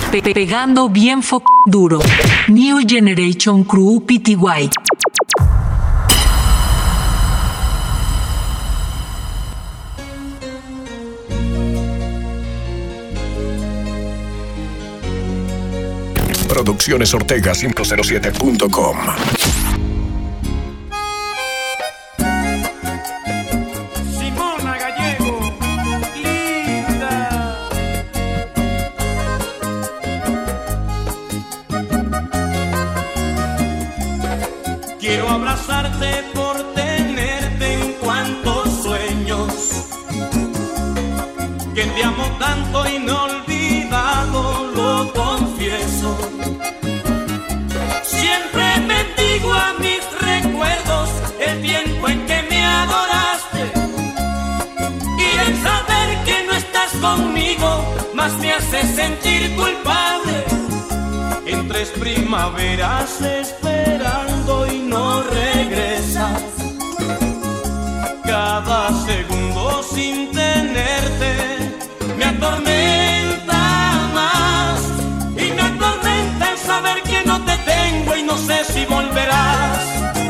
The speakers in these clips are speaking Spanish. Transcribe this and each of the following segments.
Pegando bien duro. New Generation Crew Pty. Producciones Ortega 507.com. Simona Gallego, linda. Quiero abrazarte por tenerte en cuantos sueños. Que te amo tanto y no he olvidado, lo confieso. Siempre bendigo a mis recuerdos el tiempo en que me adoraste. Y el saber que no estás conmigo más me hace sentir culpable. En 3 primaveras esperando y no regresas. Cada segundo sin tenerte me atormenta más. Y me atormenta el saber que no te tengo y no sé si volverás.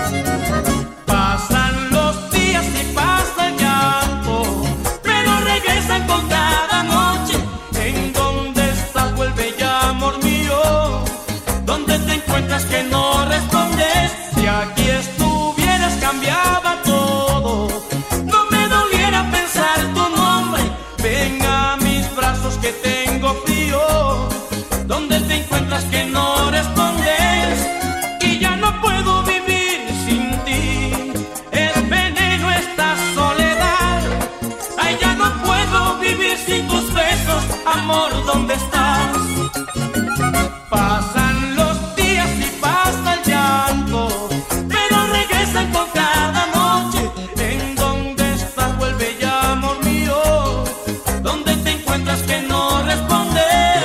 Pasan los días y pasa el llanto, pero regresan con cada noche. ¿En dónde estás? Vuelve ya, amor mío. ¿Dónde te encuentras que no respondes? Si aquí estuvieras cambiaba todo. No me doliera pensar tu nombre. Ven a mis brazos que tengo frío. ¿Dónde te encuentras que no respondes? Y ya no puedo vivir sin ti. Es veneno esta soledad. Ay, ya no puedo vivir sin tus besos. Amor, ¿dónde estás? Pasan los días y pasa el llanto, pero regresan con cada noche. ¿En dónde estás? Vuelve ya, amor mío. ¿Dónde te encuentras que no respondes?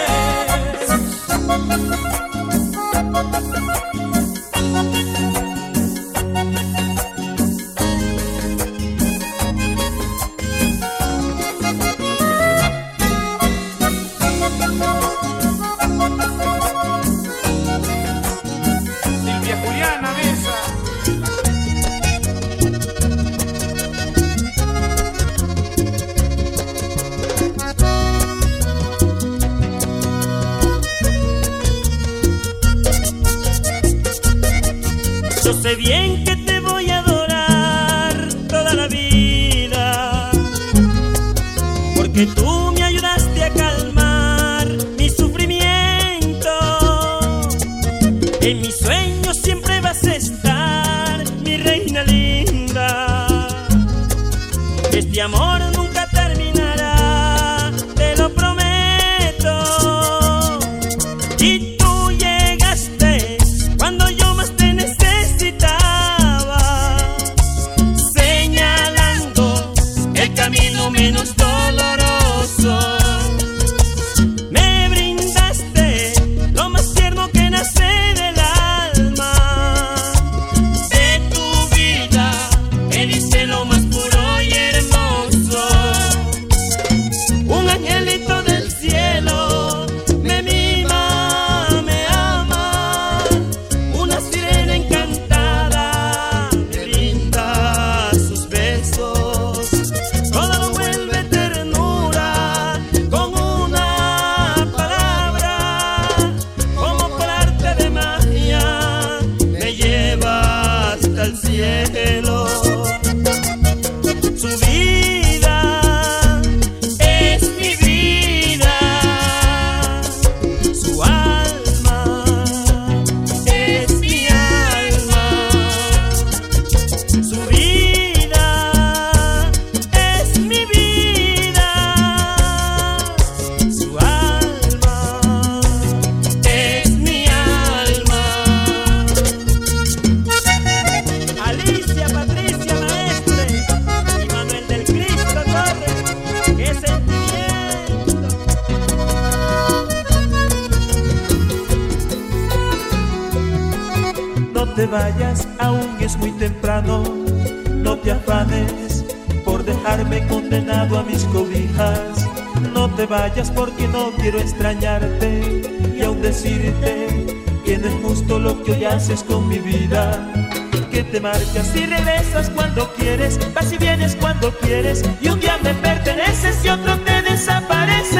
Silvia Juliana Mesa. Yo sé bien que te voy a adorar toda la vida, porque tú me ayudaste a calmar mi sufrimiento. En mis sueños siempre vas a estar, mi reina linda. Este amor nunca terminará, te lo prometo. Y tú llegaste cuando yo más te necesitaba, señalando el camino menos doloroso. Me brindaste lo más tierno que nace del alma. De tu vida me diste lo más puro y hermoso. Un angelito del cielo me mima, me ama. Una sirena encantada me brinda sus besos. Todo lo vuelve ternura con una palabra. Como por arte de magia me lleva hasta el cielo. Su vida es mi vida. Su alma es mi alma. Su vida es mi vida. Su alma es mi alma. Alicia, Patricia, Maestre y Manuel del Cristo Torres. ¡Qué sentimiento! No te vayas, aún es muy temprano. No te afanes por dejarme condenado a mis cobijas. No te vayas porque no quiero extrañarte. decirte que no es justo lo que hoy haces con mi vida. Que te marchas y regresas cuando quieres, vas y vienes cuando quieres, y un día me perteneces y otro te desapareces.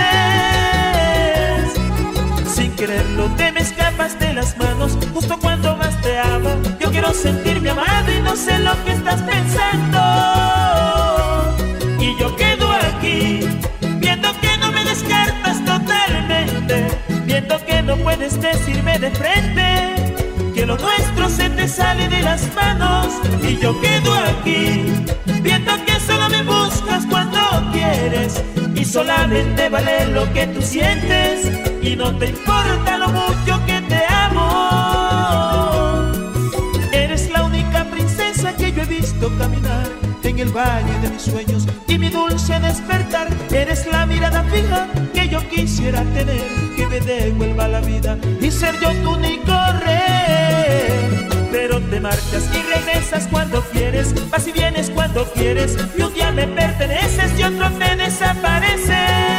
Sin quererlo te me escapas de las manos, justo cuando más te amo. Yo quiero sentirme amado y no sé lo que estás pensando. Y yo quedo aquí, viendo que no me descartas totalmente, viendo que no puedes decirme de frente que lo nuestro se te sale de las manos. Y yo quedo aquí, viendo que solo me buscas cuando quieres, y solamente vale lo que tú sientes, y no te importa lo mucho que te amo. Eres la única princesa que yo he visto caminar en el valle de mis sueños y mi dulce despertar. Eres la mirada fija que yo quisiera tener, que me devuelva la vida y ser yo tu único rey. Pero te marchas y regresas cuando quieres, vas y vienes cuando quieres, y un día me perteneces y otro te desapareces.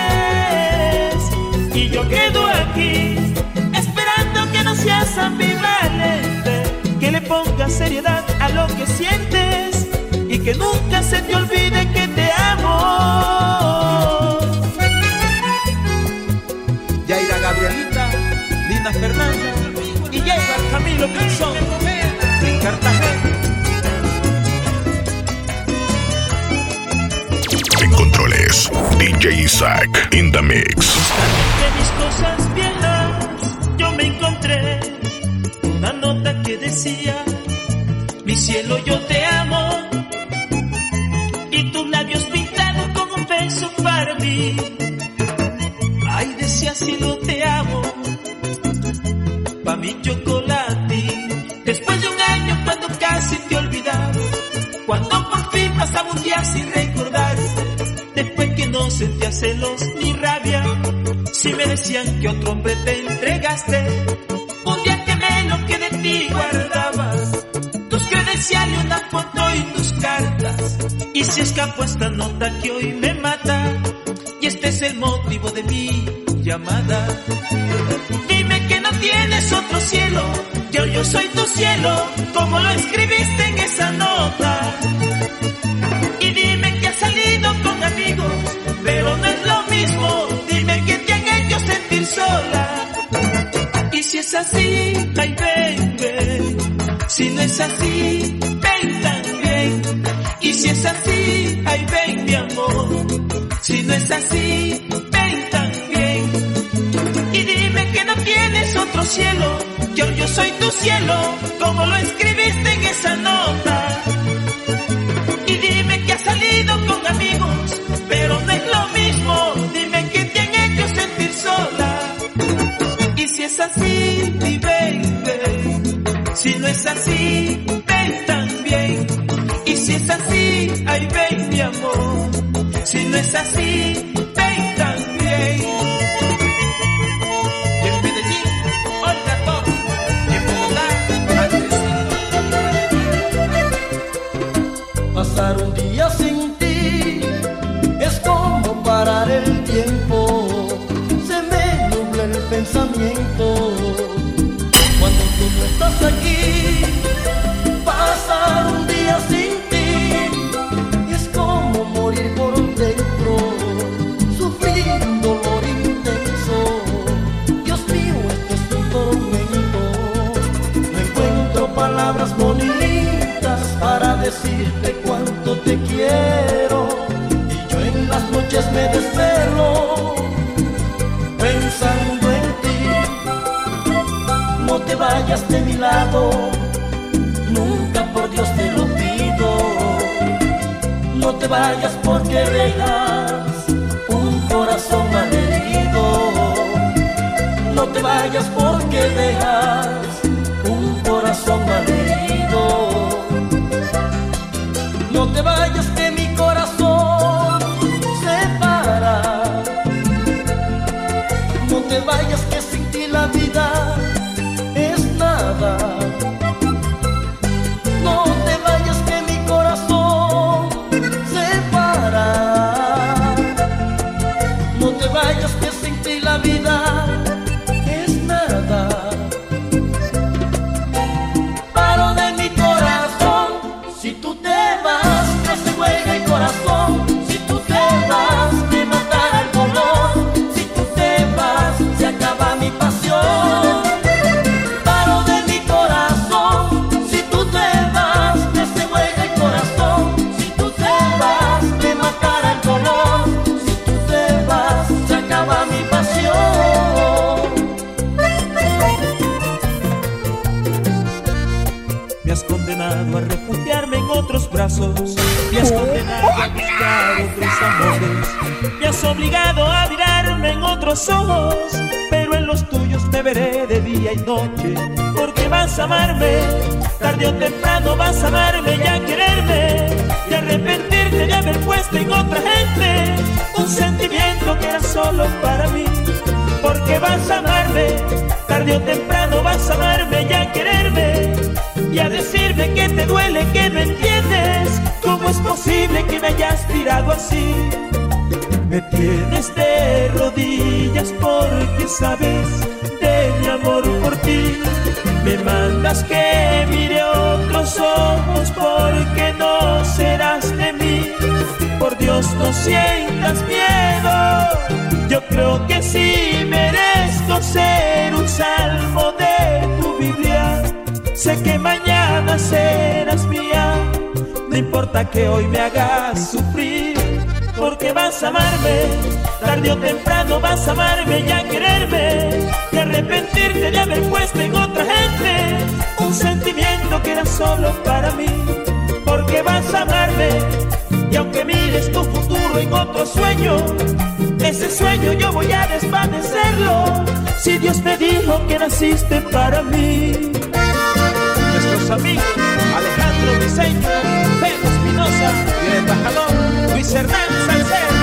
Y yo quedo aquí, esperando que no seas ambivalente, que le pongas seriedad a lo que sientes, y que nunca se te olvide que te amo. Yaira Gabrielita, Lina Fernanda y llega Camilo Pinzón en Cartagena. En controles, DJ Isaac in the mix. De mis cosas viejas yo me encontré una nota que decía: mi cielo, yo te amo, y tus labios pintados con un beso para mí. Ay, decía cielo, te amo, pa' mi chocolate. Después de un año cuando casi te olvidaba, cuando por fin pasaba un día sin recordarte, después que no sentía celos ni rabia, si me decían que otro hombre te entregaste, un día quemé lo que de ti guardabas, tus credenciales, una foto y tus cartas. Y si escapó esta nota que hoy me mata, y este es el motivo de mi llamada. Dime que no tienes otro cielo, yo soy tu cielo, como lo escribiste en esa nota. Y dime que has salido con amigos, pero no es lo mismo. Dime que te han hecho sentir sola. Y si es así, ay baby, si no es así, ven también. Y si es así, ay ven mi amor, si no es así, ven también. Y dime que no tienes otro cielo, yo soy tu cielo, como lo escribiste en esa nota. Y dime que has salido con amigos, pero no es lo mismo. Dime que te han hecho sentir sola. Y si es así, mi baby, si no es así, ven también. Y si es así, ay ven mi amor, si no es así, ven también. Y en Medellín, Olga Top, y en Bogotá, Andresito. Pasar un día sin ti es como parar el tiempo, se me nubla el pensamiento cuando tú no estás aquí. Pasar un día sin ti es como morir por dentro, sufrir un dolor intenso. Dios mío, esto es un tormento. No encuentro palabras bonitas para decirte cuánto te quiero, y yo en las noches me desvelo pensando en ti. No te vayas de mi lado, nunca, por Dios te lo pido. No te vayas porque dejas un corazón malherido. No te vayas porque dejas un corazón malherido. No te vayas que mi corazón se para. No te vayas que sin ti la vida es nada. No te vayas que mi corazón se para. No te vayas que sin ti la vida es nada. brazos, me has condenado a buscar otros amores, me has obligado a mirarme en otros ojos, pero en los tuyos me veré de día y noche, porque vas a amarme, tarde o temprano vas a amarme y a quererme, y arrepentirte de haber puesto en otra gente un sentimiento que era solo para mí, porque vas a amarme, tarde o temprano vas a amarme y a quererme, y a decirme que te duele, que no entiendes cómo es posible que me hayas tirado así. Me tienes de rodillas porque sabes de mi amor por ti. Me mandas que mire otros ojos porque no serás de mí. Por Dios, no sientas miedo, yo creo que sí merezco ser un salmo de tu Biblia. Sé que mañana serás mía, no importa que hoy me hagas sufrir, porque vas a amarme, tarde o temprano vas a amarme y a quererme, y arrepentirte de haber puesto en otra gente un sentimiento que era solo para mí, porque vas a amarme, y aunque mires tu futuro en otro sueño, ese sueño yo voy a desvanecerlo, si Dios me dijo que naciste para mí. Nuestros amigos Alejandro Diseño, Pedro Espinosa y el embajador Luis Hernández Salcedo.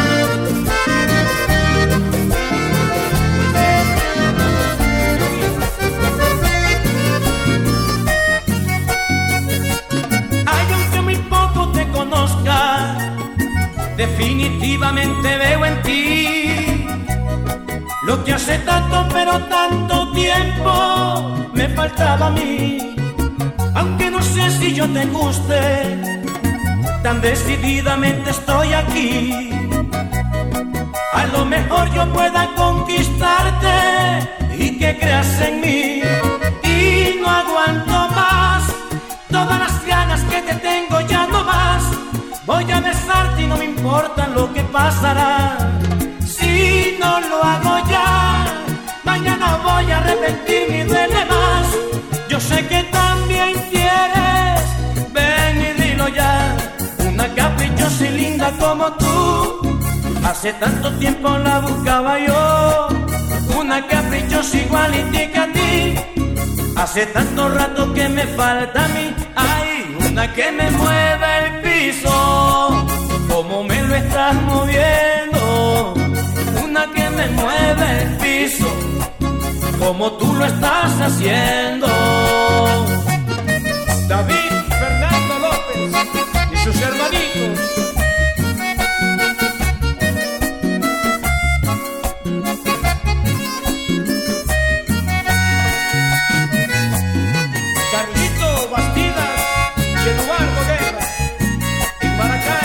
Ay, aunque muy poco te conozca, definitivamente veo en ti lo que hace tanto pero tanto tiempo me faltaba a mí. Aunque no sé si yo te guste, tan decididamente estoy aquí. A lo mejor yo pueda conquistarte y que creas en mí. Y no aguanto más, todas las ganas que te tengo ya no más. Voy a besarte y no me importa lo que pasará. Si no lo hago ya, mañana voy a arrepentirme y duele más. Yo sé que también quieres, ven y dilo ya. Una caprichosa y linda como tú, hace tanto tiempo la buscaba yo. Una caprichosa igualitica a ti, hace tanto rato que me falta a mí. Ay, una que me mueva el piso, como me lo estás moviendo. Una que me mueva el piso, como tú lo estás haciendo. David Fernando López y sus hermanitos. Carlito Bastidas y Eduardo Guerra en Maracay.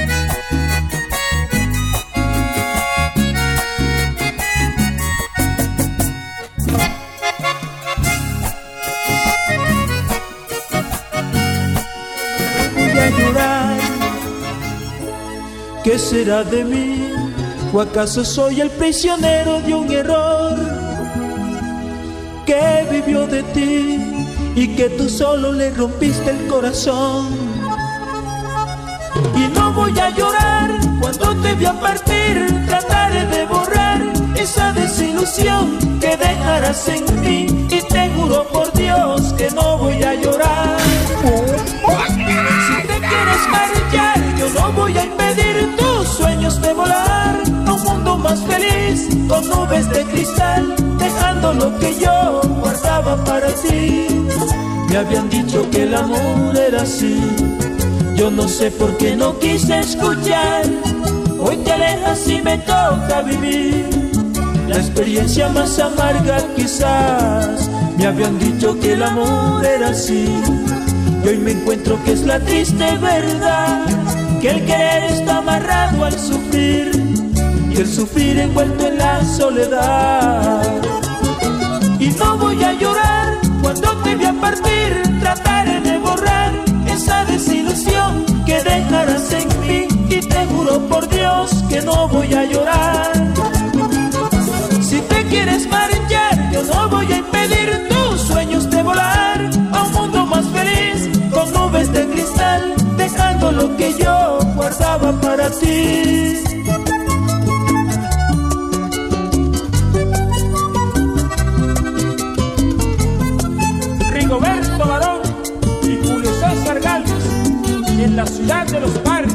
Llorar, ¿qué será de mí? ¿O acaso soy el prisionero de un error que vivió de ti y que tú solo le rompiste el corazón? Y no voy a llorar cuando te vi a partir, trataré de borrar esa desilusión que dejarás en mí, y te juro por Dios que no voy a llorar. Si te quieres marchar, yo no voy a impedir tus sueños de volar a un mundo más feliz, con nubes de cristal, dejando lo que yo guardaba para ti. Me habían dicho que el amor era así, yo no sé por qué no quise escuchar. Hoy te alejas y me toca vivir la experiencia más amarga quizás. Me habían dicho que el amor era así, y hoy me encuentro que es la triste verdad, que el querer está amarrado al sufrir, y el sufrir envuelto en la soledad. Y no voy a llorar cuando te vi a partir, trataré de borrar esa desilusión que dejarás en mí, y te juro por Dios que no voy a llorar. Si te quieres marchar, yo no voy a impedir tus sueños de volar a un mundo más feliz, con nubes de cristal, dejando cantaba para ti. Rigoberto Barón y Julio César Gálvez en la ciudad de los parques.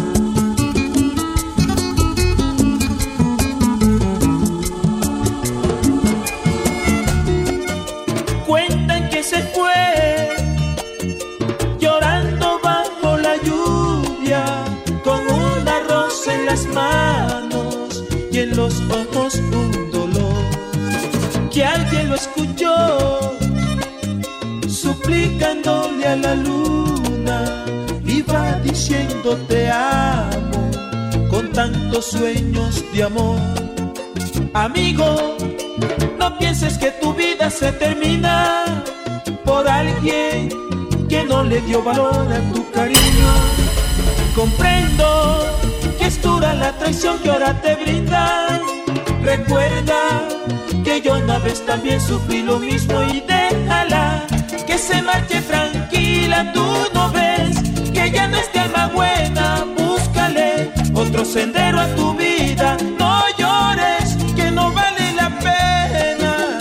Cuentan que se fue llorando bajo la lluvia, con una rosa en las manos y en los ojos un dolor. Que alguien lo escuchó suplicándole a la luna, iba diciendo te amo con tantos sueños de amor. Amigo, no pienses que tu vida se termina por alguien que no le dio valor a tu cariño. Comprendo que es dura la traición que ahora te brindan. Recuerda que yo una vez también sufrí lo mismo y déjala que se marche tranquila. Tú no ves que ya no es de alma buena, búscale otro sendero a tu vida. No llores, que no vale la pena.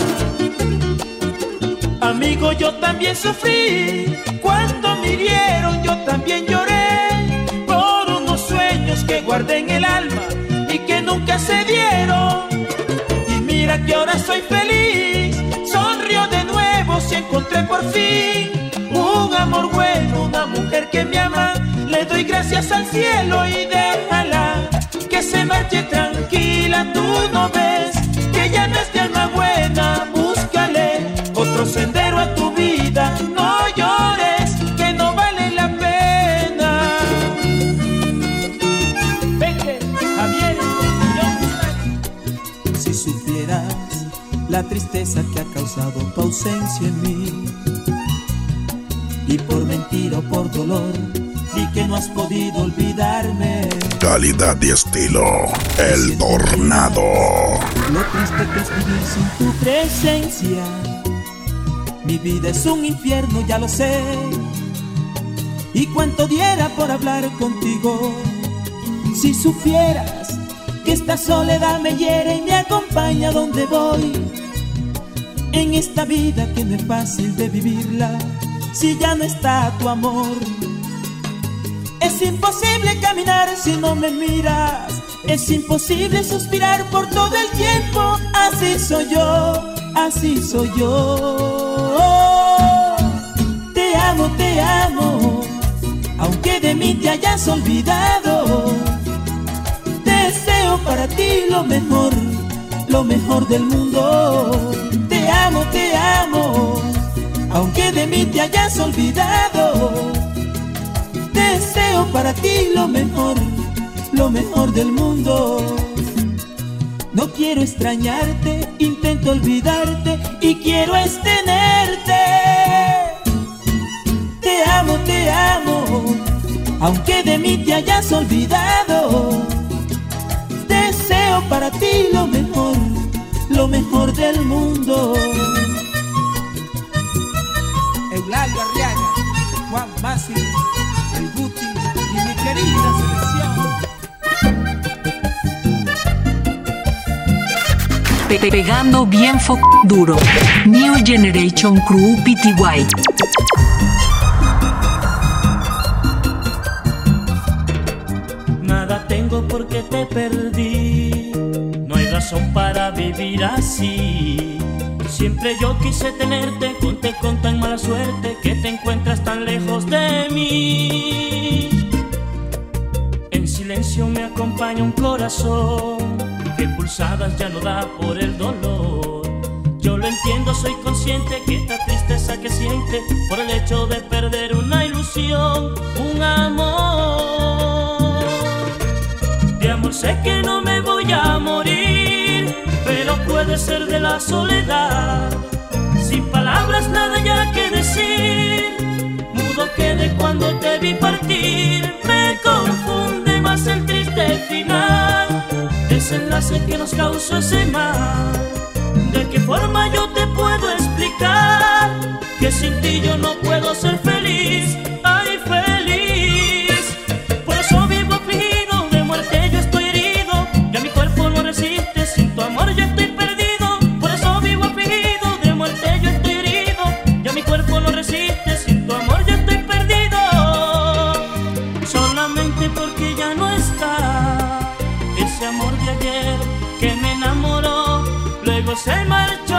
Amigo, yo también sufrí cuando me hirieron, yo también lloré por unos sueños que guardé en el alma y que nunca se dieron. Y mira que ahora soy feliz, sonrío de nuevo si encontré por fin un amor bueno, una mujer que me ama. Le doy gracias al cielo y déjala que se marche tranquila. Tú no ves que ya no es de alma buena, búscale otro sendero a tu vida. No llores, que no vale la pena. Vete, Javier, si supieras la tristeza que ha causado tu ausencia en mí, y por mentira o por dolor, y que no has podido olvidarme. Calidad y estilo, El Tornado. Lo triste que es vivir sin tu presencia. Mi vida es un infierno, ya lo sé. Y cuánto diera por hablar contigo. Si supieras que esta soledad me hiere y me acompaña donde voy. En esta vida que no es fácil de vivirla si ya no está tu amor. Es imposible caminar si no me miras. Es imposible suspirar por todo el tiempo. Así soy yo, así soy yo. Te amo, aunque de mí te hayas olvidado. Deseo para ti lo mejor del mundo. Te amo, aunque de mí te hayas olvidado. Deseo para ti lo mejor del mundo. No quiero extrañarte, intento olvidarte y quiero es tenerte. Te amo, aunque de mí te hayas olvidado. Deseo para ti lo mejor del mundo. Eulalio Arriaga, Juan Masi, el Guti y mi querida selección. Pegando bien duro. New Generation Crew Pty. Nada tengo porque te perdí. No hay razón para vivir así. Siempre yo quise tenerte, conté con tan mala suerte que te encuentras tan lejos de mí. En silencio me acompaña un corazón que pulsadas ya no da por el dolor. Yo lo entiendo, soy consciente que esta tristeza que siente por el hecho de perder una ilusión, un amor. De amor sé que no me voy a morir, pero puede ser de la soledad. Sin palabras nada ya que decir, mudo quedé cuando te vi partir. Me confunde más el triste final, desenlace que nos causó ese mal. ¿De qué forma yo te puedo explicar que sin ti yo no puedo ser feliz? Ay, feliz. Por eso vivo afligido beso se marchó.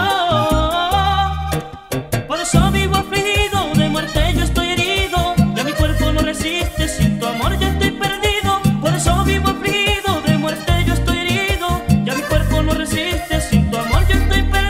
Por eso vivo afligido, de muerte yo estoy herido. Ya mi cuerpo no resiste, sin tu amor yo estoy perdido. Por eso vivo afligido, de muerte yo estoy herido. Ya mi cuerpo no resiste, sin tu amor yo estoy perdido.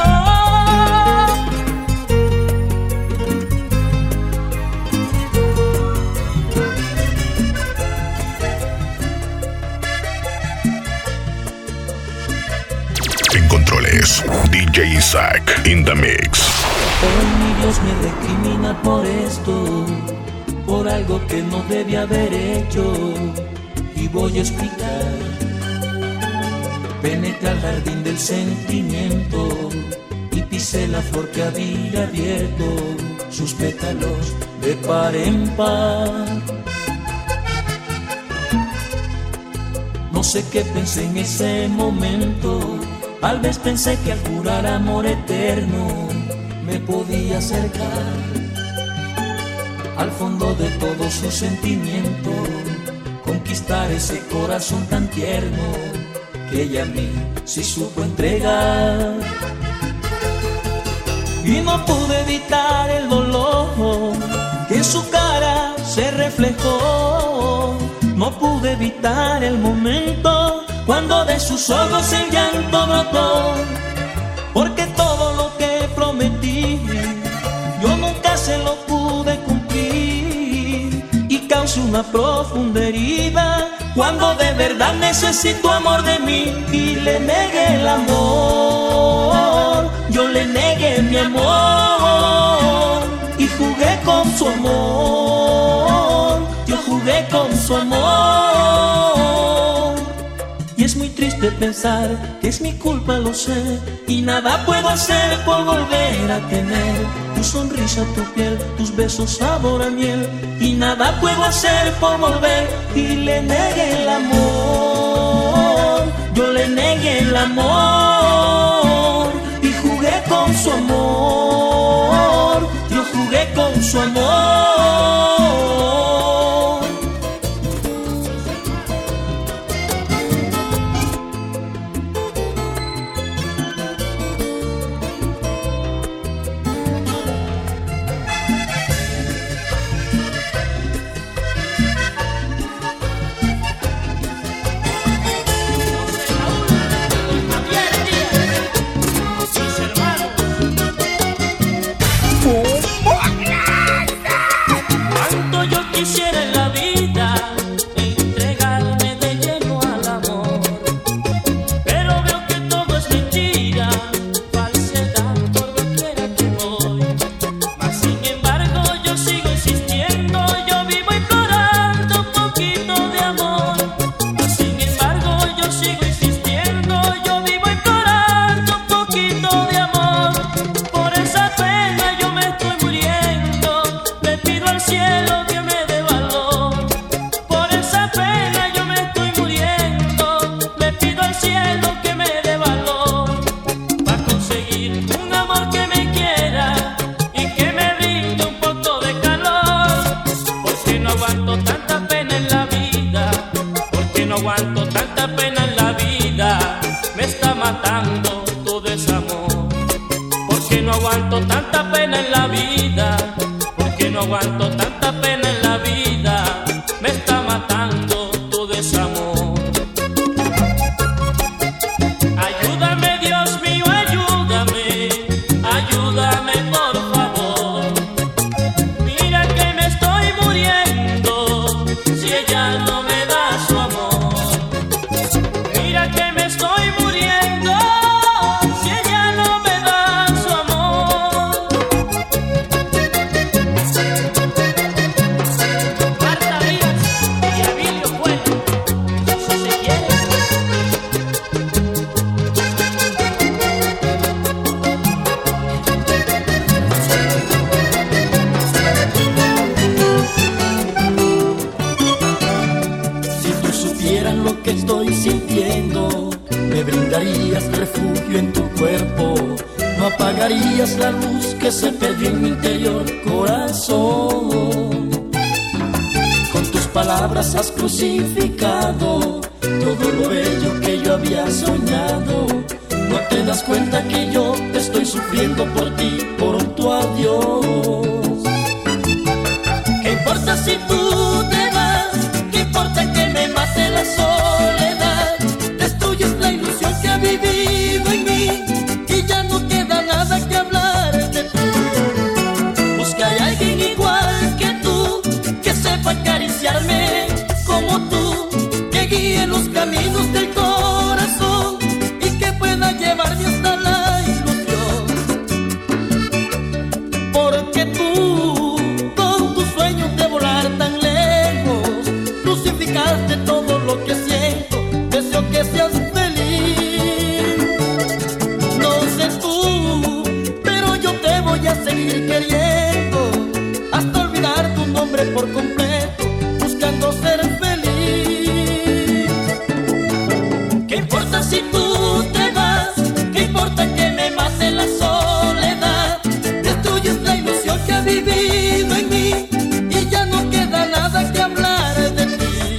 DJ Isaac in the mix. Hoy mi Dios me recrimina por esto, por algo que no debí haber hecho, y voy a explicar. Penetré al jardín del sentimiento y pisé la flor que había abierto, sus pétalos de par en par. No sé qué pensé en ese momento. Tal vez pensé que al jurar amor eterno me podía acercar al fondo de todo su sentimiento, conquistar ese corazón tan tierno que ella a mí sí supo entregar. Y no pude evitar el dolor que en su cara se reflejó. No pude evitar el momento cuando de sus ojos el llanto brotó, porque todo lo que prometí yo nunca se lo pude cumplir, y causé una profunda herida cuando de verdad necesito amor de mí. Y le negué el amor, yo le negué mi amor, y jugué con su amor, yo jugué con su amor. Y es muy triste pensar que es mi culpa, lo sé, y nada puedo hacer por volver a tener tu sonrisa, tu piel, tus besos sabor a miel. Y nada puedo hacer por volver, y le negué el amor, yo le negué el amor, y jugué con su amor, yo jugué con su amor. La luz que se perdió en mi interior corazón. Con tus palabras has crucificado todo lo bello que yo había soñado. No te das cuenta que yo estoy sufriendo por ti, por tu adiós. ¿Qué importa si tú te vas? ¿Qué importa que me mate la soledad? Destruyes la ilusión que ha vivido en mí y ya no queda nada que hablar de ti. Busca a alguien igual que tú, que sepa acariciarme como tú, que guíe los caminos del corazón y que pueda llevarme hasta la ilusión. Porque tú, con tus sueños de volar tan lejos, crucificaste todo lo que siento. Deseo que seas feliz. No sé tú, pero yo te voy a seguir queriendo hasta olvidar tu nombre por completo, buscando ser feliz. ¿Qué importa si tú te vas? ¿Qué importa que me mate la soledad? Destruyes la ilusión que ha vivido en mí y ya no queda nada que hablar de ti.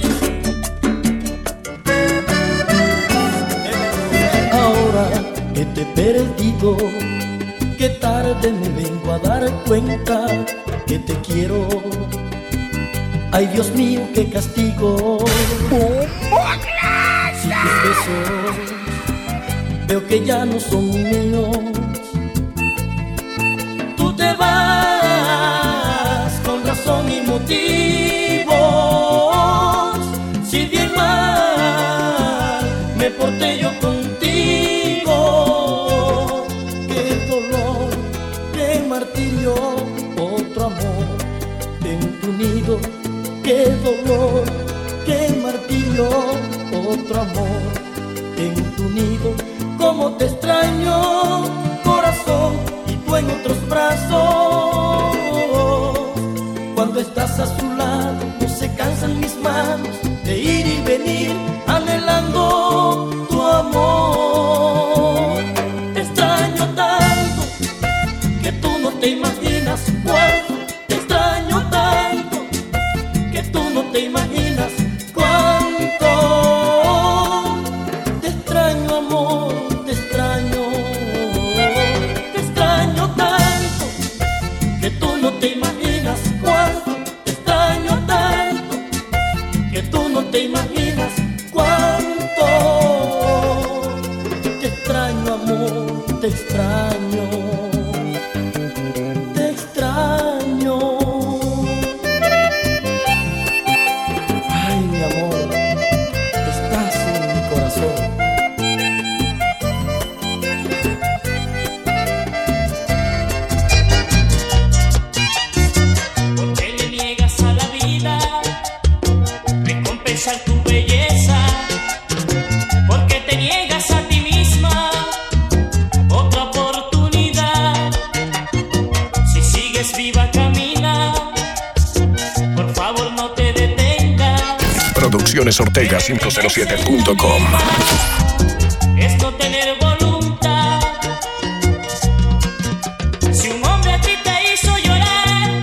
Ahora que te he perdido, qué tarde me vengo a dar cuenta que te quiero. Ay, Dios mío, qué castigo. Si tus besos veo que ya no son míos, tú te vas con razón y motivos. Si bien mal me porté yo contigo, qué dolor, qué martirio, otro amor en tu nido. Qué dolor, qué martirio, otro amor en tu nido. Cómo te extraño, corazón, y tú en otros brazos. Cuando estás a su lado, no se cansan mis manos de ir y venir, anhelando tu amor. Te extraño tanto que tú no te imaginas cuánto. Te extraño tanto que tú no te imaginas cuánto. Te extraño, amor, te extraño. Te extraño tanto que tú no te imaginas cuánto. Te extraño tanto que tú no te imaginas cuánto. Te extraño, amor, te extraño. Te extraño. Ay, mi amor, estás en mi corazón. ¿Por qué le niegas a la vida recompensar tu belleza? ¿Por qué te niegas a ti misma otra oportunidad? Si sigues viva, camina, por favor no te detengas. Produccionesortega507.com. Es no tener voluntad. Si un hombre a ti te hizo llorar,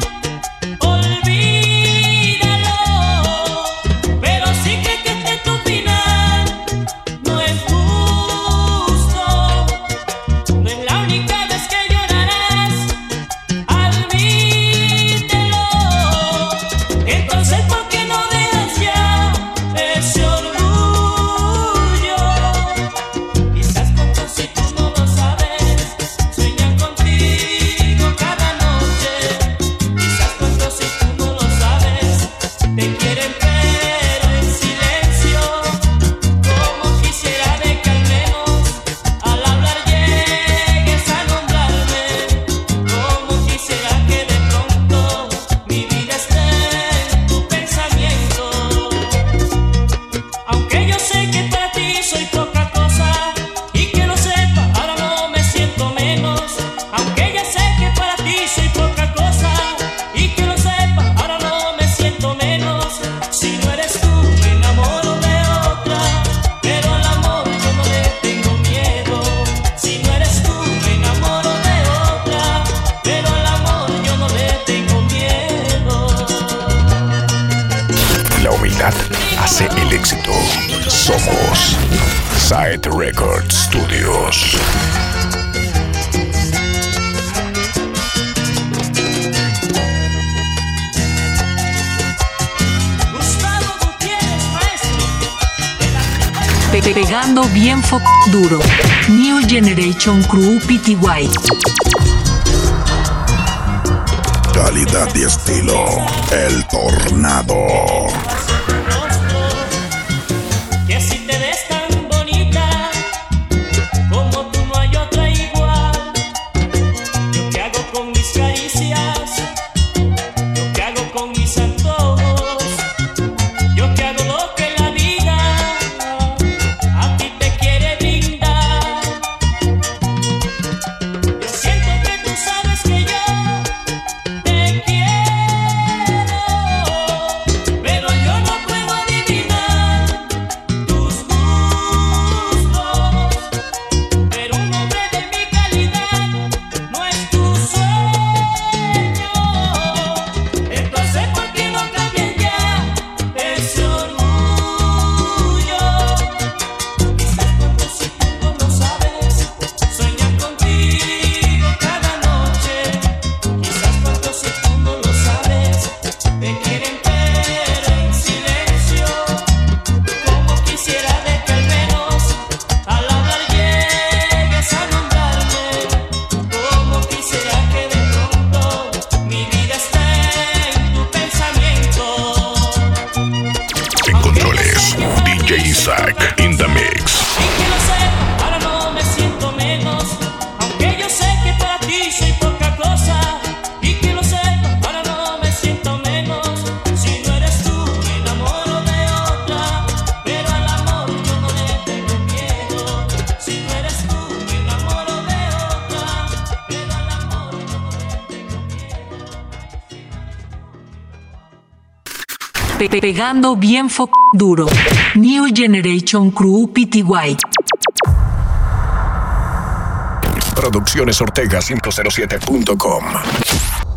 olvídalo. Pero si crees que este es tu final, no es justo. No es la única vez que llorarás, admítelo. Entonces, ¿por qué no dejas ya ese orgullo? Quizás pocos, si tú no lo sabes, sueñan contigo cada noche. Quizás pocos, si tú no lo sabes, te quieren pero en silencio. Como quisiera de que al menos al hablar llegues a nombrarme. Como quisiera que de pronto mi vida esté en tu pensamiento. Aunque yo sé que para ti soy poca cosa y que lo sepa, ahora no me siento menos. Aunque ya sé que para ti soy poca cosa y que lo sepa, ahora no me siento menos. Si no eres tú, me enamoro de otra, pero al amor yo no le tengo miedo. Si no eres tú, me enamoro de otra, pero al amor yo no le tengo miedo. La humildad hace el éxito. Somos Side Records Studios. Pegando bien duro. New Generation Crew Pty. Calidad y estilo, El Tornado. Que si te ves tan bonita, como tú no hay otra igual. Yo qué hago con mis caricias, yo qué hago con mis antojos, yo qué hago lo que la vida a ti te quiere brindar. Yo siento que tú sabes que yo te quiero, pero yo no puedo adivinar tus gustos. Pero un hombre de mi calidad no es tu sueño. Entonces, ¿por qué no cambian ya ese orgullo? Quizás cuando si tú no lo sabes, sueñan contigo cada noche. Quizás cuando si tú no lo sabes, te quieren pero en silencio. Como quisiera de que al menos al hablar llegues a nombrarme. Como quisiera que de pronto mi vida esté en tu pensamiento. En controles, DJ Isaac in the mix. Y que lo sepa, ahora no me siento menos, aunque yo sé que para ti soy poca cosa. Y que lo sepa, ahora no me siento menos, si no eres tú me enamoro de otra. Pero al amor yo no le tengo miedo, si no eres tú me enamoro de otra. Pero al amor yo no le tengo miedo. Pegando bien duro. New Generation Crew Pty. Producciones Ortega 507.com.